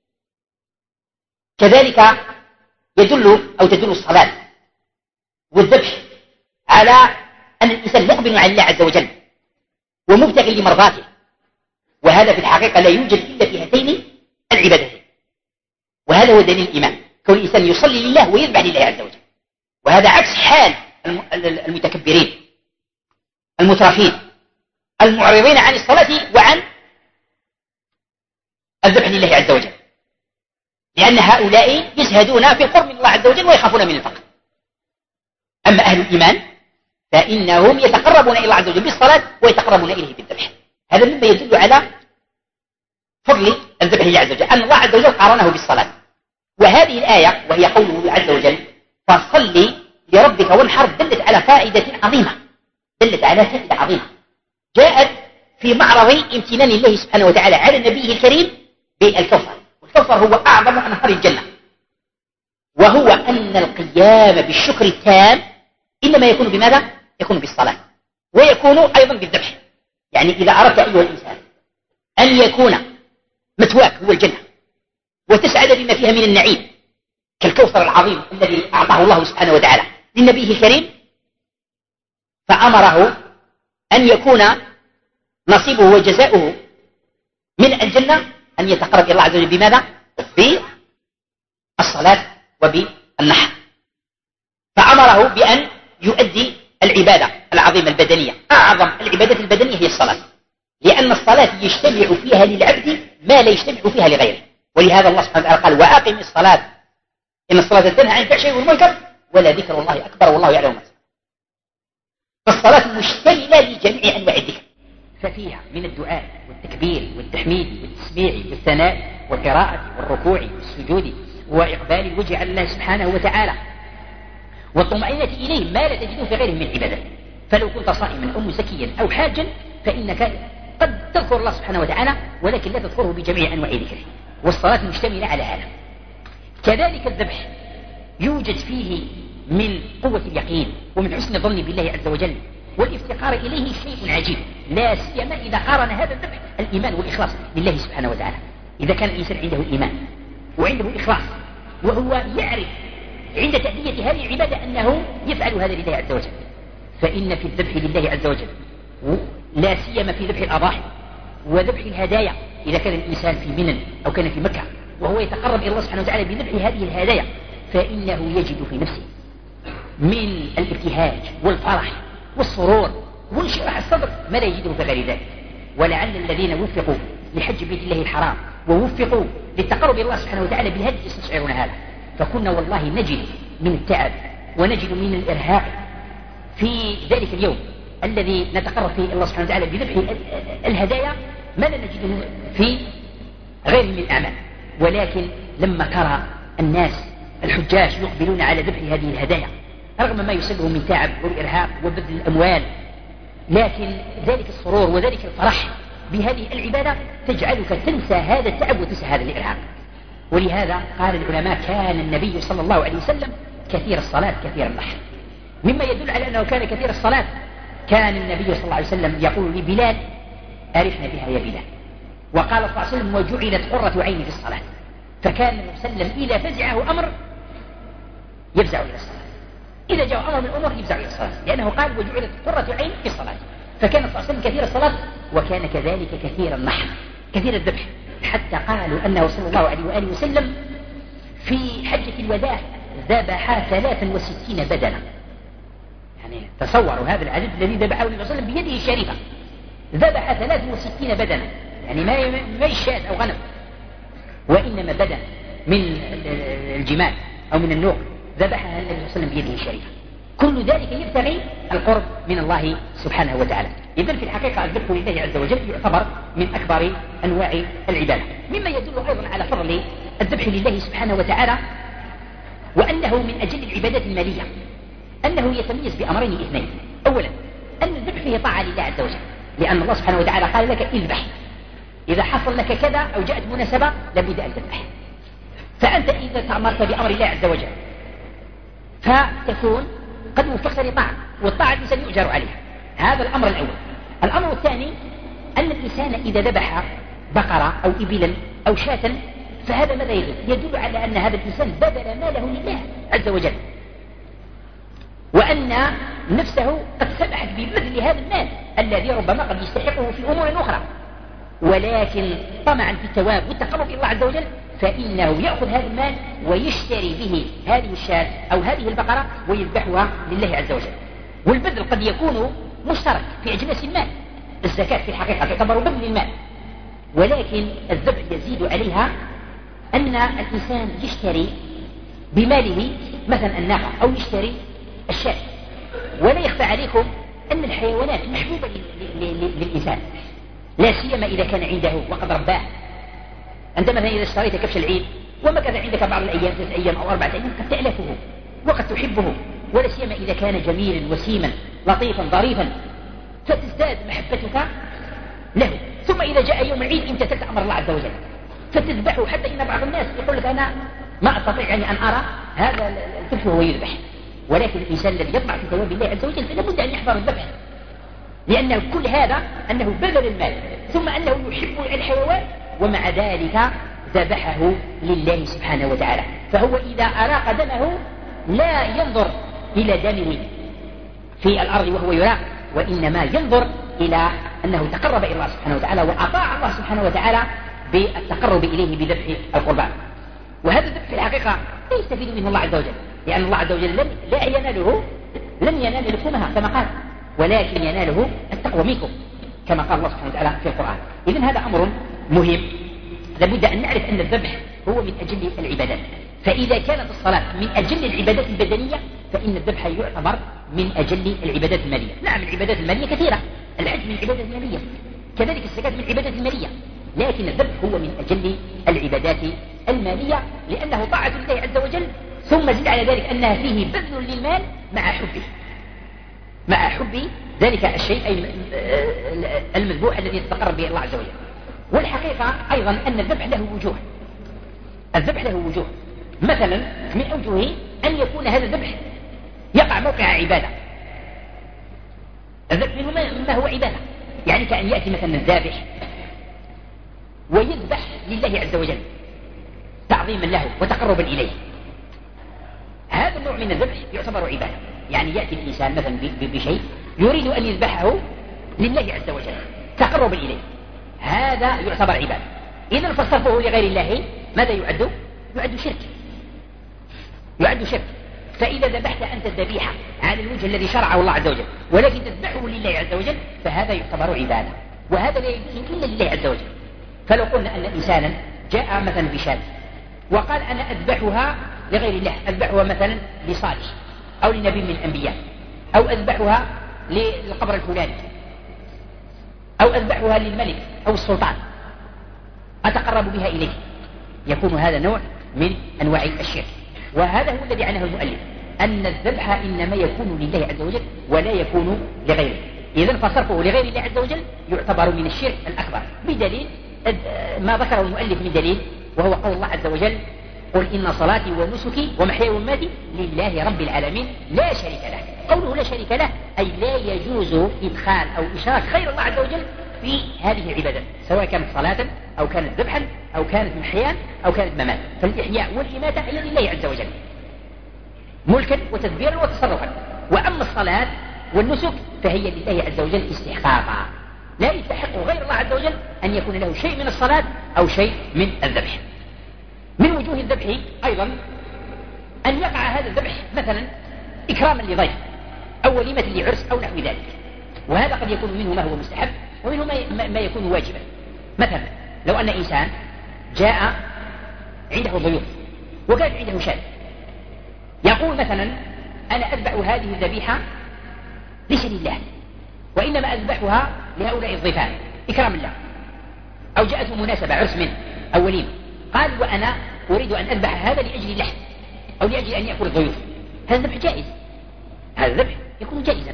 كذلك تدل الصلاة والذبح على أن الإنسان مقبل على الله عز وجل ومبتغي لمرضاته، وهذا في الحقيقة لا يوجد إلا في هاتين العبادتين. وهذا هو دليل الإيمان، كون الإنسان يصلي لله ويذبح لله عز وجل، وهذا عكس حال المتكبرين المترفين المعرضين عن الصلاة وعن الذبح لله عز وجل، لأن هؤلاء يزهدون في القرب من الله عز وجل ويخافون من الفقر. أما أهل الإيمان فإنهم يتقربون إلى الله عز وجل بالصلاة ويتقربون إليه بالذبح. هذا مما يدل على فضل الذبح لله عز وجل، أن الله عز وجل قارنه بالصلاة. وهذه الآية وهي قوله عز وجل: فصل لربك وانحر، دلت على فائدة عظيمة، دلت على فائدة عظيمة جاءت في معرض امتنان الله سبحانه وتعالى على نبيه الكريم بالكوثر. والكوثر هو أعظم أنهار الجنة، وهو أن القيام بالشكر التام إنما يكون بماذا؟ يكون بالصلاة، ويكون أيضا بالذبح. يعني إذا أردت أيها الإنسان أن يكون مثواك هو الجنة وتسعد بما فيها من النعيم كالكوثر العظيم الذي أعطاه الله سبحانه وتعالى لنبيه الكريم، فأمره أن يكون نصيبه وجزاؤه من الجنة أن يتقرب إلى الله عز وجل بماذا؟ بالصلاة. بالصلاة وبالنحر، فأمره بأن يؤدي العبادة العظيمة البدنية. أعظم العبادات البدنية هي الصلاة، لأن الصلاة يجتمع فيها للعبد ما لا يجتمع فيها لغيره، ولهذا الله سبحانه وتعالى قال وأقم الصلاة إن الصلاة تنهى عن الفحشاء والمنكر ولذكر الله أكبر والله يعلم ما تصنعون. فالصلاة مشتملة لجميع أنواع الذكر، ففيها من الدعاء والتكبير والتحميد والتسبيح والثناء والقراءة والركوع والسجود وإقبال الوجه على الله سبحانه وتعالى والطمأنينة إليه ما لا تجده في غيره من العبادات. فلو كنت صائما أو مسكيا أو حاجا فإنك قد تذكر الله سبحانه وتعالى ولكن لا تذكره بجميع أنواع ذكره، والصلاة مشتملة على هذا. كذلك الذبح يوجد فيه من قوة اليقين ومن حسن الظن بالله عز وجل والافتقار إليه شيء عجيب، لا سيما إذا قارن هذا الذبح الإيمان والإخلاص لله سبحانه وتعالى. إذا كان الإنسان عنده إيمان وعنده إخلاص وهو يعرف عند تأدية هذه العبادة أنه يفعل هذا لله عز وجل، فإن في الذبح لله عز وجل لا سيما في ذبح الأضاحي وذبح الهدايا، إذا كان الإنسان في منى أو كان في مكة وهو يتقرب إلى الله سبحانه وتعالى بذبح هذه الهدايا فإنه يجد في نفسه من الابتهاج والفرح والسرور وانشراح الصدر ما لا يجده في غير ذلك. ولعل الذين وفقوا لحج بيت الله الحرام ووفقوا للتقرب إلى الله سبحانه وتعالى بالهدي يستشعرون هذا. فكنا والله نجد من التعب ونجد من الإرهاق في ذلك اليوم الذي نتقرب فيه الله سبحانه وتعالى بذبح الهدايا ما لا نجده في غير من الأعمال. ولكن لما ترى الناس الحجاج يقبلون على ذبح هذه الهدايا رغم ما يصيبهم من تعب والإرهاق وبذل الأموال، لكن ذلك السرور وذلك الفرح بهذه العبادة تجعلك تنسى هذا التعب وتنسى هذا الإرهاق. ولهذا قال العلماء كان النبي صلى الله عليه وسلم كثير الصلاة كثير النحر. مما يدل على أنه كان كثير الصلاة كان النبي صلى الله عليه وسلم يقول لبلال أرحنا بها يا بلال، وقال صلى الله عليه وسلم وجعلت قرة عيني في الصلاة. فكان النبي صلى الله عليه وسلم إذا فزعه أمر يفزع إلى الصلاة، إذا جاء أمر من الأمور يفزع إلى الصلاة، لأنه قال وجعلت قرة عين في الصلاة. فكان صلى الله عليه وسلم كثير الصلاة وكان كذلك كثير النحر كثير الذبح، حتى قالوا أنه صلى الله عليه وآله وسلم في حجة الوداع ذبح 63 بدنة. يعني تصوروا هذا العدد الذي ذبحه النبي صلى الله عليه وسلم بيده الشريفة، ذبح 63 بدنة، يعني ما الشاة أو غنم، وإنما بدن من الجمال أو من النوق ذبحها النبي صلى الله عليه وسلم بيده الشريفة. كل ذلك يبتغي القرب من الله سبحانه وتعالى. إذن في الحقيقة الذبح لله عز وجل يعتبر من أكبر أنواع العبادة. مما يدل أيضا على فضل الذبح لله سبحانه وتعالى وأنه من أجل العبادات المالية أنه يتميز بأمرين اثنين. أولا أن الذبح فيه طاعة لله عز وجل، لأن الله سبحانه وتعالى قال لك اذبح، إذا حصل لك كذا أو جاءت مناسبة لابد أن تذبح. فأنت إذا تأمرت بأمر الله عز وجل فتكون قد وفقت لطاعة، والطاعة الإنسان يؤجر عليها. هذا الأمر الأول. الأمر الثاني أن الإنسان إذا ذبح بقرة أو إبلا أو شاة فهذا ماذا يدل على أن هذا الإنسان بذل ماله لله عز وجل، وأن نفسه قد سمحت ببذل هذا المال الذي ربما قد يستحقه في أمور أخرى، ولكن طمعا في الثواب والتقرب إلى الله عز وجل فإنه يأخذ هذا المال ويشتري به هذه الشاة أو هذه البقرة ويذبحها لله عز وجل. والبذل قد يكون مشترك في أجناس المال، الزكاة في الحقيقة تعتبر بذل المال، ولكن الذبح يزيد عليها أن الإنسان يشتري بماله مثلا الناقة أو يشتري الشاة. ولا يخفى عليكم أن الحيوانات محبوبة للإنسان، لا سيما إذا كان عنده وقد رباه. أنت مثلا إذا اشتريت كبش العيد ومكث عندك بعض الأيام 3 أيام أو 4 أيام قد تألفه وقد تحبه، ولا سيما إذا كان جميلا وسيما لطيفا ظريفا فتزداد محبتك له. ثم إذا جاء يوم العيد امتثلت أمر الله عز وجل فتذبحه، حتى إن بعض الناس يقول لك أنا ما أستطيع يعني أن أرى هذا الطفل وهو يذبح. ولكن الإنسان الذي يطمع في ثواب الله عز وجل فلا بد أن يحضر الذبح، لأن كل هذا أنه بذل المال ثم أنه يحب الحيوان ومع ذلك ذبحه لله سبحانه وتعالى. فهو إذا أراق دمه لا ينظر إلى دمه في الأرض وهو يراق، وإنما ينظر إلى أنه تقرب إلى الله سبحانه وتعالى وأطاع الله سبحانه وتعالى بالتقرب إليه بذبح القربان. وهذا الذبح في الحقيقة لا يستفيد منه الله عز وجل، لأن الله عز وجل لن ينال لحومها كما قال، ولكن يناله التقوى منكم كما قال الله سبحانه وتعالى في القرآن. إذن هذا أمر مهم، لابد أن نعرف أن الذبح هو من أجل العبادات. فإذا كانت الصلاة من أجل العبادات البدنية فإن الذبح يعتبر من أجل العبادات المالية. نعم العبادات المالية كثيرة، الحج من العبادات المالية، كذلك الزكاة من العبادات المالية، لكن الذبح هو من أجل العبادات المالية لأنه طاعة لله عز وجل، ثم زد على ذلك أنها فيه بذل للمال مع حب ذلك الشيء المذبوح الذي يتقرب به الله عز وجل. والحقيقة أيضا أن الذبح له وجوه، مثلا من أوجهه أن يكون هذا الذبح يقع موقع عبادة. الذبح مما هو عبادة، يعني كأن يأتي مثلا الذابح ويذبح لله عز وجل تعظيما له وتقربا إليه، هذا النوع من الذبح يعتبر عبادة. يعني يأتي الإنسان مثلا بشيء يريد أن يذبحه لله عز وجل تقربا إليه، هذا يعتبر عبادة. إذا فصرفه لغير الله ماذا يعد؟ يعد شرك. فإذا ذبحت أنت الذبيحة على الوجه الذي شرعه الله عز وجل ولكن تذبحه لله عز وجل فهذا يعتبر عبادة، وهذا لا يمكن إلا لله عز وجل. فلو قلنا أن إنسانا جاء مثلا بشاة وقال أنا أذبحها لغير الله، أذبحها مثلا لصالح أو لنبي من الأنبياء، أو أذبحها للقبر الفلاني، أو أذبحها للملك أو السلطان أتقرب بها إليه، يكون هذا نوع من أنواع الشرك. وهذا هو الذي عنه المؤلف، أن الذبح إنما يكون لله عز وجل ولا يكون لغيره. إذن فصرفه لغير الله عز وجل يعتبر من الشرك الأكبر، بدليل ما ذكره المؤلف من دليل، وهو قول الله عز وجل قل إن صلاتي ونسكي ومحياي ومماتي لله رب العالمين لا شريك له. قوله لا شريك له أي لا يجوز إدخال أو إشراك غير الله عز وجل في هذه العبادات، سواء كانت صلاة أو كانت ذبحا أو كانت محيان أو كانت ممات. فالإحياء والإماتة هي لله عز وجل ملكا وتدبيرا وتصرفا، وأما الصلاة والنسك فهي لله عز وجل استحقاقا، لا يستحق غير الله عز وجل أن يكون له شيء من الصلاة أو شيء من الذبح. من وجوه الذبح أيضا أن يقع هذا الذبح مثلا إكراما لضيف أو وليمة لعرس أو نحو ذلك، وهذا قد يكون منه ما هو مستحب ومنه ما يكون واجبا. مثلا لو أن إنسان جاء عنده ضيوف وكان عنده شاة، يقول مثلا أنا أذبح هذه الذبيحة ليس لله وإنما أذبحها لهؤلاء الضيفان إكراما له، أو جاءته مناسبة عرس منه أو وليمة، قال وأنا أريد أن أذبح هذا لأجل اللحم أو لأجل أن يأكل الضيوف، هذا الذبح جائز، هذا الذبح يكون جائزا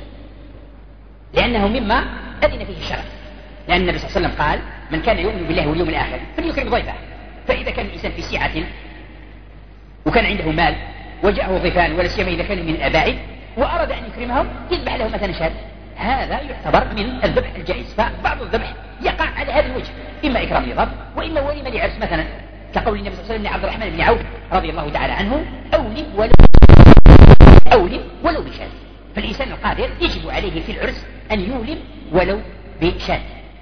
لأنه مما أذن فيه الشرع، لأن النبي صلى الله عليه وسلم قال من كان يؤمن بالله واليوم الآخر فليكرم ضيفه. فإذا كان الإنسان في سعة وكان عنده مال وجاءه ضيفان ولا سيما إذا كانوا من الأباعد وأراد أن يكرمهم يذبح له مثلا شاة، هذا يعتبر من الذبح الجائز. فبعض الذبح يقع على هذا الوجه، إما إكرام لضيف وإما وليمة لعرس، مثلا كقول النبي صلى الله عليه وسلم لعبد الرحمن بن عوف رضي الله تعالى عنه أولم ولو بشاة. فالإنسان القادر يجب عليه في العرس أن يولم ولو بشاة.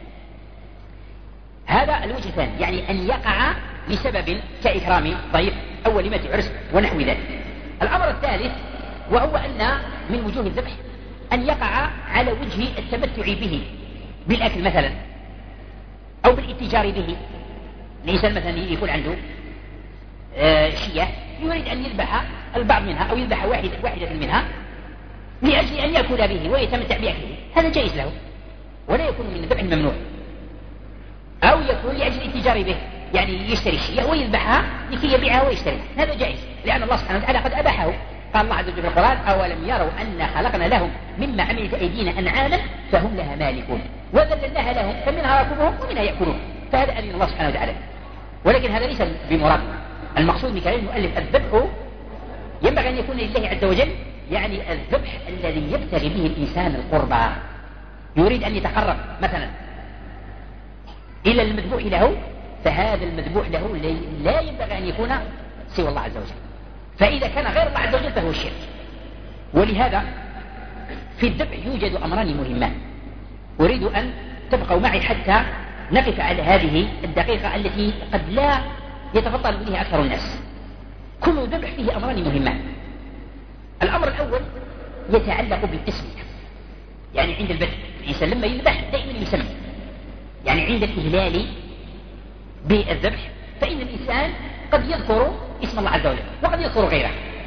هذا الوجه الثاني، يعني أن يقع لسبب كإكرام ضيف أو وليمة عرس ونحو ذلك. الأمر الثالث وهو أن من وجوه الذبح أن يقع على وجه التمتع به بالأكل مثلا أو بالاتجار به. الإنسان مثلا يكون عنده شياه يريد أن يذبح البعض منها أو يذبح واحدة منها لأجل أن يأكل به ويتمتع بأكله، هذا جائز له ولا يكون من الذبح الممنوع. أو يكون لأجل الاتجار به، يعني يشتري الشياه ويذبحها لكي يبيعها ويشتريها، هذا جائز لأن الله سبحانه وتعالى قد أباحه. قال الله عز وجل في القرآن أولم يروا أن خلقنا لهم مما عملت أيدينا أنعاما فهم لها مالكون وذللناها لهم فمنها ركوبهم ومنها يأكلون، فهذا أذن الله سبحانه وتعالى. ولكن هذا ليس بمراد، المقصود من كلام المؤلف الذبح ينبغي أن يكون لله عز وجل، يعني الذبح الذي يبتغي به الإنسان القربى، يريد أن يتقرب مثلا إلى المذبوح له، فهذا المذبوح له لا ينبغي أن يكون سوى الله عز وجل، فإذا كان غير الله عز وجل فهو الشرك. ولهذا في الذبح يوجد أمران مهمان، أريد أن تبقوا معي حتى نقف على هذه الدقيقة التي قد لا يتفضل بها أكثر الناس. كل ذبح فيه أمران مهمان. الأمر الأول يتعلق بالتسمية، يعني عند البدء الإنسان لما يذبح دائما يسمي، يعني عند الإهلال بالذبح فإن الإنسان قد يذكر اسم الله عز وجل وقد يذكر غيره.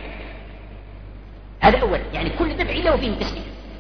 هذا أول، يعني كل ذبح له فيه تسمية.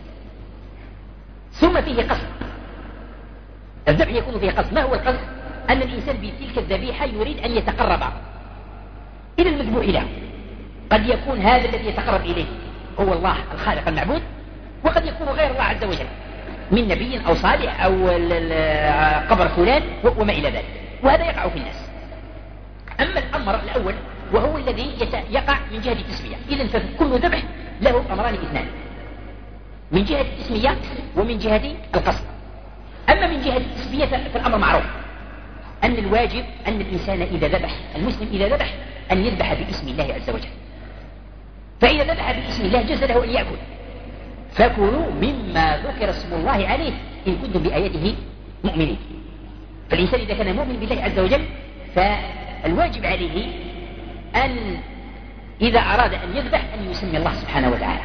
ثم فيه قصد، الذبح يكون فيه قصد. ما هو القصد؟ أن الإنسان بتلك الذبيحة يريد أن يتقرب إلى المذبوح له. قد يكون هذا الذي يتقرب إليه هو الله الخالق المعبود، وقد يكون غير الله عز وجل من نبي أو صالح أو قبر فلان وما إلى ذلك، وهذا يقع في الناس. أما الأمر الأول وهو الذي يقع من جهة التسمية، إذن فكل ذبح له أمران اثنان، من جهة التسمية ومن جهة القصد. أما من جهة التسمية فالأمر معروف أن الواجب أن الإنسان إذا ذبح، المسلم إذا ذبح أن يذبح باسم الله عز وجل. فإذا ذبح باسم الله جاز له أن يأكل، فكلوا مما ذكر اسم الله عليه إن كنتم بآياته مؤمنين. فالإنسان إذا كان مؤمن بالله عز وجل فالواجب عليه أن إذا أراد أن يذبح أن يسمي الله سبحانه وتعالى،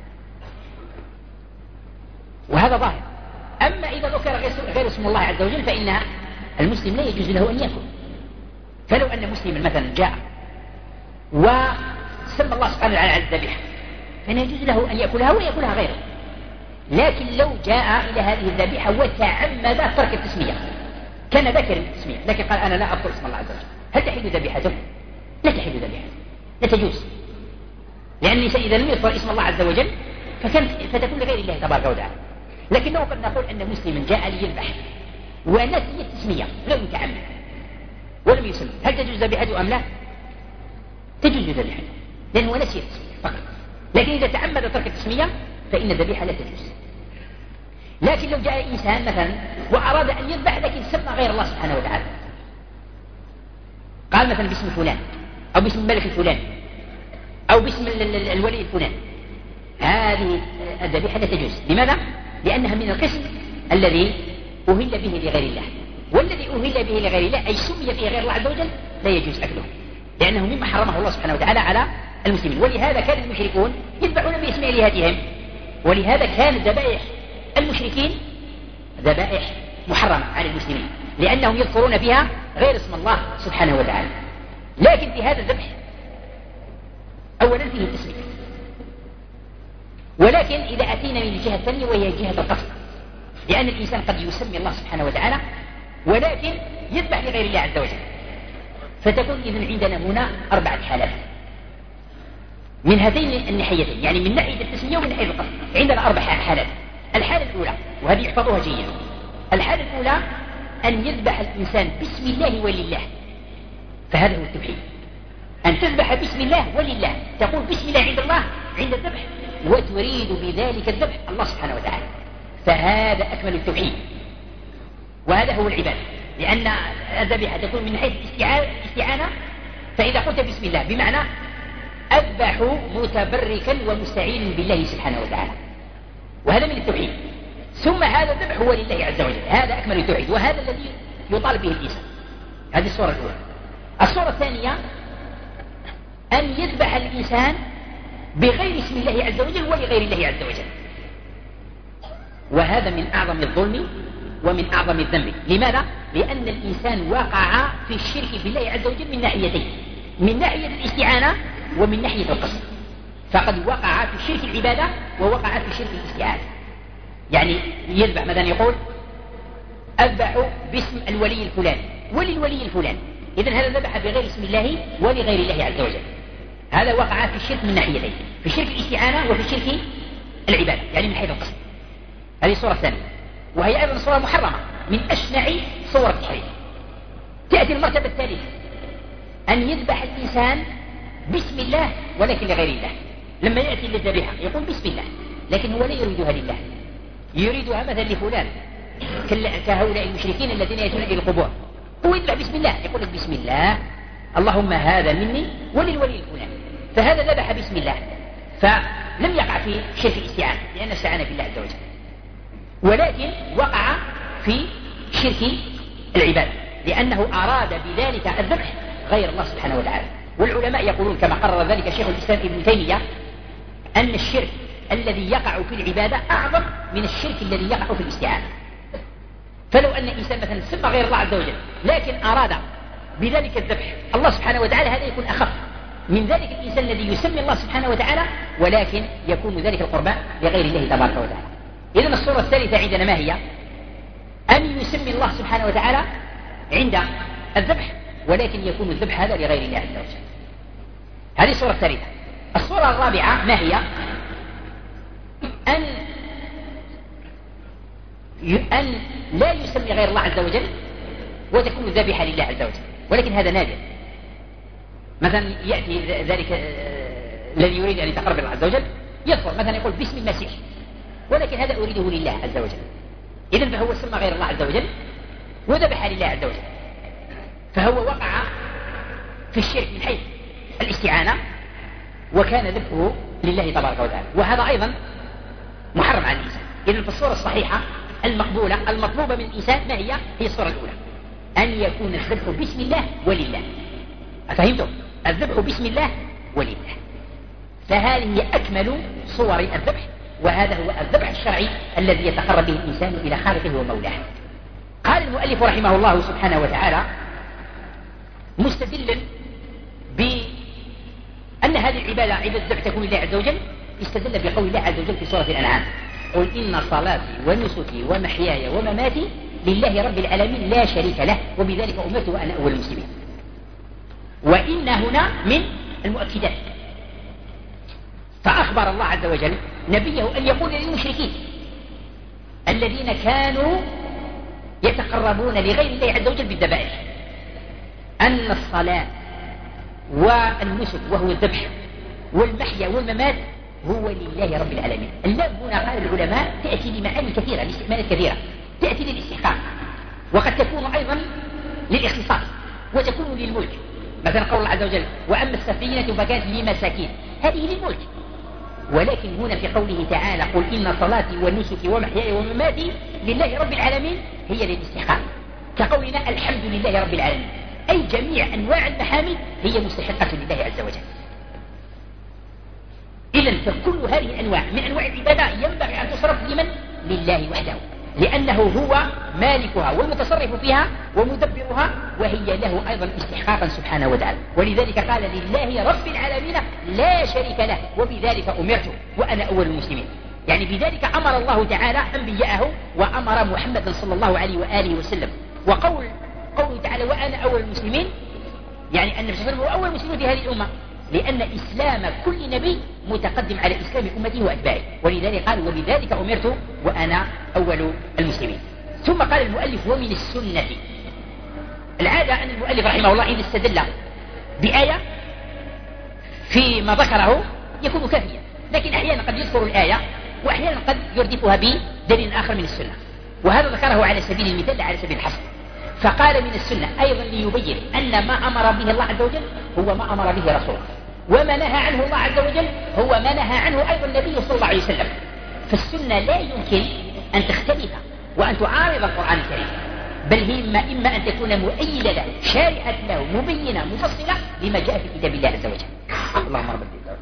وهذا ظاهر. أما إذا ذكر غير اسم الله عز وجل فإن المسلم لا يجوز له أن يأكل. فلو أن مسلما مثلا جاء وسمى الله سبحانه وتعالى على الذبيحة فإن يجوز له أن يأكلها ويأكلها غيره. لكن لو جاء إلى هذه الذبيحة وتعمد ترك التسمية، كان ذكر التسمية لكن قال أنا لا أذكر اسم الله عز وجل، هل تحل ذبيحته؟ لا تحل ذبيحته، لا تجوز، لأن الإنسان إذا لم يذكر اسم الله عز وجل فتكون لغير الله تبارك وتعالى. لكنه قد نقول أن مسلما جاء ليذبح ونسي التسمية، لم يتعمد ولم يسمي، هل تجوز ذبيحته أم لا؟ تجوز ذبيحته لأنه نسي التسمية فقط. لكن إذا تعمد ترك التسمية فإن الذبيحة لا تجوز. لكن لو جاء إنسان مثلا وأراد أن يذبح لكن سمى غير الله سبحانه وتعالى، قال مثلا باسم فلان أو باسم الملك الفلاني أو باسم الولي الفلاني، هذه الذبيحة لا تجوز. لماذا؟ لأنها من القسم الذي أهل به لغير الله، والذي أهل به لغير الله أي سمي فيه غير الله عز وجل لا يجوز أكله، لأنه مما حرمه الله سبحانه وتعالى على المسلمين. ولهذا كان المشركون يذبحون باسم آلهتهم، ولهذا كان ذبائح المشركين ذبائح محرمة على المسلمين لأنهم يذكرون فيها غير اسم الله سبحانه وتعالى. لكن في هذا الذبح أولا فيه التسمية، ولكن إذا أتينا من الجهة الثانية وهي جهة القصد، لأن الإنسان قد يسمي الله سبحانه وتعالى ولكن يذبح لغير الله عز وجل، فتكون إذن عندنا هنا 4 حالات من هذين الناحيتين، يعني من ناحية التسمية ومن ناحية القصد عندنا 4 حالات. الحالة الأولى وهذه احفظوها جيدا، الحالة الأولى أن يذبح الإنسان باسم الله ولله، فهذا هو التوحيد، أن تذبح باسم الله ولله، تقول بسم الله عند الله عند الذبح وتريد بذلك الذبح الله سبحانه وتعالى، فهذا أكمل التوحيد وهذا هو العبادة. لأن الذبيحة تكون من حيث الاستعانة، فإذا قلت بسم الله بمعنى أذبح متبركا ومستعين بالله سبحانه وتعالى، وهذا من التوحيد. ثم هذا الذبح هو لله عز وجل، هذا أكمل التوحيد وهذا الذي يطالب به الإنسان. هذه الصورة الأولى. الصورة الثانية أن يذبح الإنسان بغير اسم الله عز وجل ولغير الله عز وجل، وهذا من أعظم الظلم ومن أعظم الذنب. لماذا؟ لأن الإنسان وقع في الشرك بالله عز وجل من ناحيتين، من ناحية الاستعانة ومن ناحية القصد. فقد وقع في شرك العبادة ووقع في شرك الاستعانة. يعني يذبح مثلا يقول أذبح باسم الولي الفلاني وللولي الفلاني، إذن هذا ذبح بغير اسم الله ولغير الله عز وجل، هذا وقع في الشرك من ناحيتين، في شرك الاستعانة وفي شرك العبادة، يعني من حيث القصد. هذه الصورة الثانية، وهي أيضا صورة محرمة من أشنع صور التحريم. تأتي المرتبة الثالثة أن يذبح الإنسان باسم الله ولكن لغير الله. لما يأتي للذبيحة يقول بسم الله، لكن هو لا يريدها لله، يريدها مثلا لفلان كهؤلاء المشركين الذين يأتون إلى القبور، هو يذبح بسم الله، يقول لك بسم الله اللهم هذا مني وللولي الفلاني، فهذا ذبح بسم الله، فلم يقع في شرك الاستعانة لأنه استعان بالله عز وجل، ولكن وقع في شرك العبادة لأنه أراد بذلك الذبح غير الله سبحانه وتعالى. والعلماء يقولون كما قرر ذلك شيخ الإسلام ابن تيمية أن الشرك الذي يقع في العبادة أعظم من الشرك الذي يقع في الاستعانة. فلو أن إنسان مثلا سمى غير الله عز وجل لكن أراد بذلك الذبح الله سبحانه وتعالى، هذا يكون أخف من ذلك الإنسان الذي يسمي الله سبحانه وتعالى ولكن يكون ذلك القربان لغير الله تبارك وتعالى. إذن الصورة الثالثة عندنا ما هي؟ أن يسمي الله سبحانه وتعالى عند الذبح ولكن يكون الذبح هذا لغير الله عز وجل. هذه الصورة الثالثة. الصورة الرابعة ما هي؟ أن لا يسمي غير الله عز وجل وتكون ذبيحة لله عز وجل، ولكن هذا نادر. مثلا يأتي ذلك الذي يريد أن يتقرب الله عز وجل يذكر مثلا يقول باسم المسيح، ولكن هذا أريده لله عز وجل، إذن فهو سمى غير الله عز وجل وذبح لله عز وجل، فهو وقع في الشرك من حيث الاستعانة وكان ذبحه لله تبارك وتعالى، وهذا أيضا محرم على الإنسان. إذن في الصورة الصحيحة المقبولة المطلوبة من الإنسان ما هي؟ هي الصورة الأولى، أن يكون الذبح باسم الله ولله. أفهمتم؟ الذبح باسم الله ولله، فهذه هي أكمل صور الذبح، وهذا هو الذبح الشرعي الذي يتقرب به الإنسان إلى خالقه ومولاه. قال المؤلف رحمه الله سبحانه وتعالى مستدلا بأن هذه العبادة عبادة الذبح تكون لله عز وجل، استدل بقول الله عز وجل في سورة الأنعام: قل إن صلاتي ونسكي ومحياي ومماتي لله رب العالمين لا شريك له وبذلك أمرت وأنا أول المسلمين. وإن هنا من المؤكدات، فأخبر الله عز وجل نبيه أن يقول للمشركين الذين كانوا يتقربون لغير الله عز وجل بالذبائح أن الصلاة والنسك وهو الذبح والمحيا والممات هو لله رب العالمين. اللام هنا قال العلماء تأتي لمعاني كثيرة، لاستعمالات كثيرة، تأتي للاستحقاق وقد تكون أيضا للاختصاص وتكون للملك. مثلا قول الله عز وجل: وأما السفينة فكانت لمساكين، هذه للملك. ولكن هنا في قوله تعالى: قل إن صلاتي ونسكي ومحياي ومماتي لله رب العالمين، هي للاستحقاق، كقولنا الحمد لله رب العالمين، أي جميع أنواع المحامد هي مستحقة لله عز وجل. إذن فكل هذه الأنواع من أنواع العبادة ينبغي أن تصرف لمن؟ لله وحده، لأنه هو مالكها والمتصرف فيها ومدبرها، وهي له أيضا استحقاقا سبحانه وتعالى. ولذلك قال: لله رب العالمين لا شريك له وبذلك أمرت وأنا أول المسلمين. يعني بذلك أمر الله تعالى أنبياءه وأمر محمدا صلى الله عليه وآله وسلم. وقوله تعالى: وأنا أول المسلمين، يعني أن النبي صلى الله عليه وسلم هو أول المسلمين في هذه الأمة، لأن إسلام كل نبي متقدم على إسلام أمته وأتباعه، ولذلك قال: وبذلك أمرت وأنا أول المسلمين. ثم قال المؤلف: ومن السنة. العادة أن المؤلف رحمه الله إذا استدل بآية فيما ذكره يكون كافيا، لكن أحيانا قد يذكر الآية وأحيانا قد يردفها بدليل آخر من السنة، وهذا ذكره على سبيل المثال لا على سبيل الحصر. فقال: من السنة أيضا ليبين أن ما أمر به الله عز وجل هو ما أمر به رسوله، وما نهى عنه الله عز وجل هو ما نهى عنه أيضا النبي صلى الله عليه وسلم. فالسنة لا يمكن أن تختلف وأن تعارض القرآن الكريم، بل هي إما أن تكون مؤيدة له، شارحة له، مبينة، مفصلة لما جاء في كتاب الله عز وجل. اللهم رب العالمين.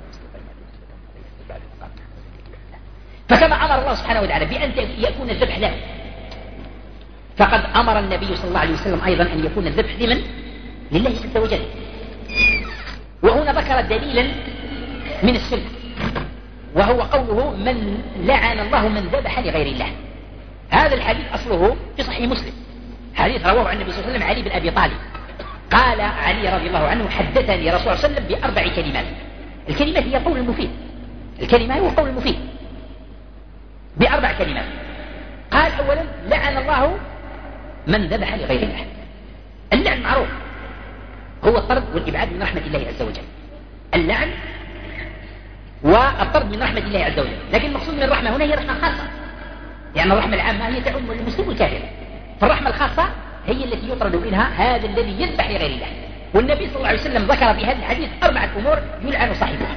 فكما أمر الله سبحانه وتعالى بأن يكون الذبح له، فقد أمر النبي صلى الله عليه وسلم أيضا أن يكون الذبح لمن؟ لله عز وجل. وهنا ذكر دليلا من السنة، وهو قوله: من لعن الله من ذبح لغير الله. هذا الحديث أصله في صحيح مسلم، حديث رواه عن النبي صلى الله عليه وسلم علي بن أبي طالب. قال علي رضي الله عنه: حدثني رسول الله صلى الله عليه وسلم بأربع كلمات. الكلمات هي قول المفيد، الكلمة هو قول المفيد بأربع كلمات. قال: أولا: لعن الله من ذبح لغير الله. اللعن معروف، هو الطرد والإبعاد من رحمة الله عز وجل. اللعن والطرد من رحمة الله عز وجل، لكن المقصود من الرحمة هنا هي رحمة خاصة، يعني الرحمة العامة هي تعم المسلم والكافر، فالرحمة الخاصة هي التي يطرد منها هذا الذي يذبح لغير الله. والنبي صلى الله عليه وسلم ذكر في هذا الحديث 4 أمور يلعن صاحبها،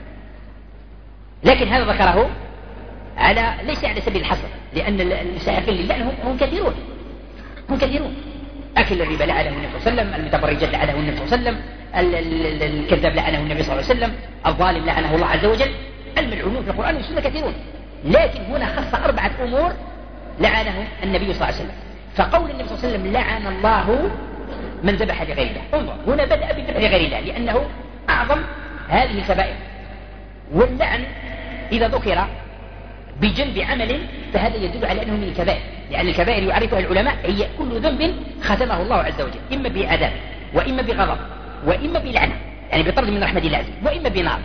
لكن هذا ذكره ليس على سبيل الحصر، لأن المستحقين للعن هم كثيرون. أكل الربا لعنه النبي صلى الله عليه وسلم، المتبرجات لعنه النبي صلى الله عليه وسلم، الكذاب لعنه النبي صلى الله عليه وسلم، الظالم لعنه الله عز وجل. الملعونون في القرآن والسنة كثيرون، لكن هنا خص 4 أمور لعنه النبي صلى الله عليه وسلم. فقول النبي صلى الله عليه وسلم لعن الله من ذبح لغير الله، انظر هنا بدأ بالذبح لغير الله لأنه أعظم هذه الكبائر. واللعن إذا ذكر بجنب عمل فهذا يدل على أنه من الكبائر، لأن الكبائر يعرفها العلماء هي كل ذنب ختمه الله عز وجل، إما بعذاب وإما بغضب وإما بلعنة، يعني بطرد من رحمة الله عز وجل، وإما بنار.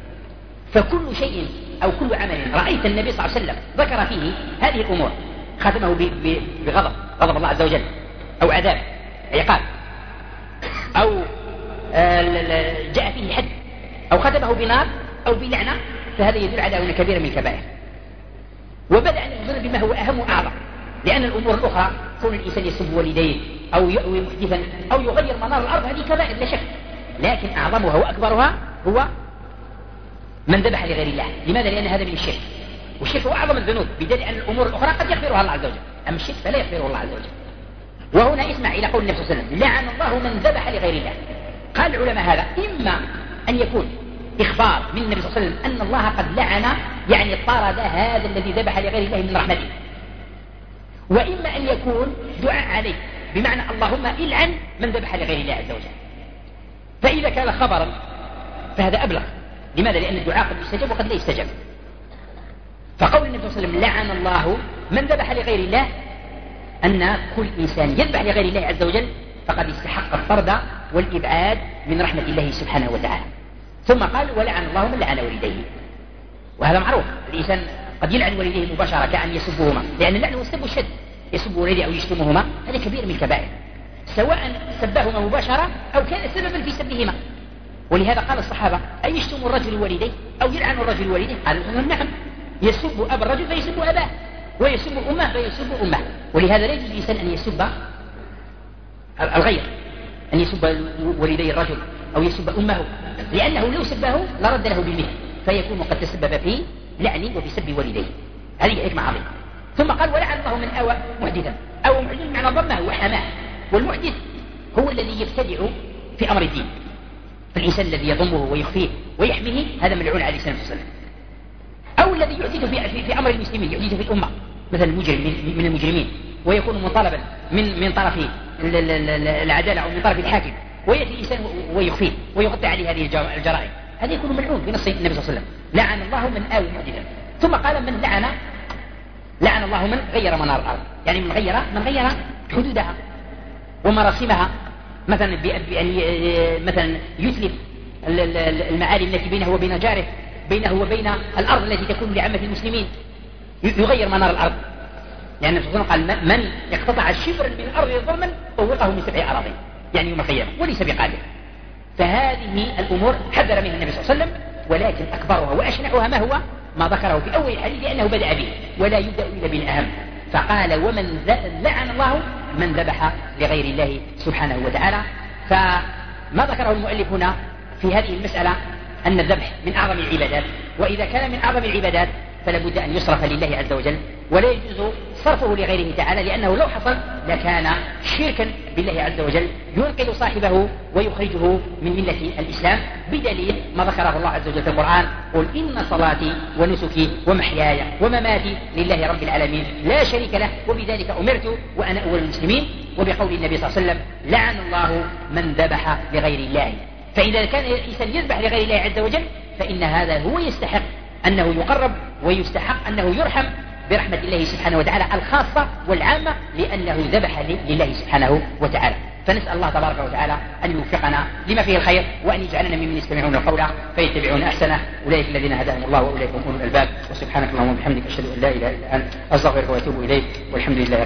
فكل شيء أو كل عمل رأيت النبي صلى الله عليه وسلم ذكر فيه هذه الأمور ختمه بغضب، غضب الله عز وجل، أو عذاب عقاب، أو جاء فيه حد، أو ختمه بنار أو بلعنة، فهذا يدل على أنه كبير من الكبائر. وبدأ أن يخبر بما هو أهم وأعظم، لأن الأمور الأخرى كون الإنسان يسب والديه أو يأوي محدثا أو يغير منار الأرض هذه كبائر لا شك، لكن أعظمها وأكبرها هو من ذبح لغير الله. لماذا؟ لأن هذا من الشرك، والشرك هو أعظم الذنوب، بدليل أن الأمور الأخرى قد يغفرها الله عز وجل، أما الشرك فلا يغفره الله عز وجل. وهنا اسمع إلى قول النبي صلى الله عليه وسلم لعن الله من ذبح لغير الله. قال العلماء هذا إما أن يكون إخبار من النبي صلى الله عليه وسلم أن الله قد لعن، يعني طرد هذا الذي ذبح لغير الله من رحمته، وإما أن يكون دعاء عليه، بمعنى اللهم إلعن من ذبح لغير الله عز وجل. فإذا كان خبرا فهذا أبلغ. لماذا؟ لأن الدعاء قد يستجب وقد لا يستجب. فقول النبي صلى الله عليه وسلم لعن الله من ذبح لغير الله، أن كل إنسان يذبح لغير الله عز وجل فقد استحق الطرد والإبعاد من رحمة الله سبحانه وتعالى. ثم قال ولعن الله من لعن والديه، وهذا معروف، الإنسان قد يلعن والديه مباشرة كأن يسبهما، لأن اللعن هو السب والشد، يسب والديه أو يشتمهما، هذا كبير من الكبائر، سواء سبهما مباشرة أو كان سببا في سبهما. ولهذا قال الصحابة أن يشتم الرجل والديه أو يلعن الرجل والديه؟ قالوا نعم، يسب أبا الرجل فيسب أباه، ويسب أمه فيسب أمه. ولهذا لا يجوز للإنسان أن يسب الغير، أن يسب والدي الرجل أو يسب أمه، لأنه لو سبه لرد له بالمثل، فيكون قد تسبب في لعن وفي سب والديه. هذه حكمة عظيمة. ثم قال ولعن الله من أوى محدثا، أو محدث معنى ضمه وحماه، والمحدث هو الذي يبتدع في أمر الدين، فالإنسان الذي يضمه ويخفيه ويحميه هذا ملعون عليه السلام والسلام. أو الذي يحدث في أمر المسلمين، يحدث في الأمة، مثل المجرم من المجرمين، ويكون مطالبا من طرف العدالة أو من طرف الحاكم، ويأتي الإنسان ويخفيه ويغطي عليه هذه الجرائم، هذا يكون ملعون بنص النبي صلى الله عليه وسلم. لعن الله من آوي محدثا. ثم قال من لعن الله من غير منار الأرض، يعني من غير حدودها ومراسمها، مثلا بأن مثلا يتلف المعالم التي بينه وبين جاره، بينه وبين الأرض التي تكون لعامة المسلمين، يغير منار الأرض. لأن الرسول قال من يقتطع الشبر من الأرض ظلما طوقه من 7 أراضين، يعني يوم القيامة، وليس بقادر. فهذه الأمور حذر منها النبي صلى الله عليه وسلم، ولكن أكبرها وأشنعها ما هو ما ذكره في أول الحديث لأنه بدأ به، ولا يبدأ إلا بالأهم. فقال ومن لعن الله من ذبح لغير الله سبحانه وتعالى. فما ذكره المؤلف هنا في هذه المسألة أن الذبح من أعظم العبادات، وإذا كان من أعظم العبادات فلا بد أن يصرف لله عز وجل، ولا يجوز صرفه لغيره تعالى، لأنه لو حصل لكان شركا بالله عز وجل ينقذ صاحبه ويخرجه من ملة الإسلام، بدليل ما ذكره الله عز وجل في القرآن قل إن صلاتي ونسكي ومحياي ومماتي لله رب العالمين لا شريك له وبذلك أمرت وأنا أول المسلمين. وبقول النبي صلى الله عليه وسلم لعن الله من ذبح لغير الله. فإذا كان الإنسان يذبح لغير الله عز وجل فإن هذا هو يستحق أنه يقرب ويستحق أنه يرحم برحمة الله سبحانه وتعالى الخاصة والعامة، لأنه ذبح لله سبحانه وتعالى. فنسأل الله تبارك وتعالى أن يوفقنا لما فيه الخير، وأن يجعلنا ممن يستمعون القول فيتبعون أحسنه، أولئك الذين هداهم الله وأولئك هم أولو الألباب. وسبحانك اللهم وبحمدك أشهد أن لا إله إلا أنت أستغفرك وأتوب إليك، والحمد لله.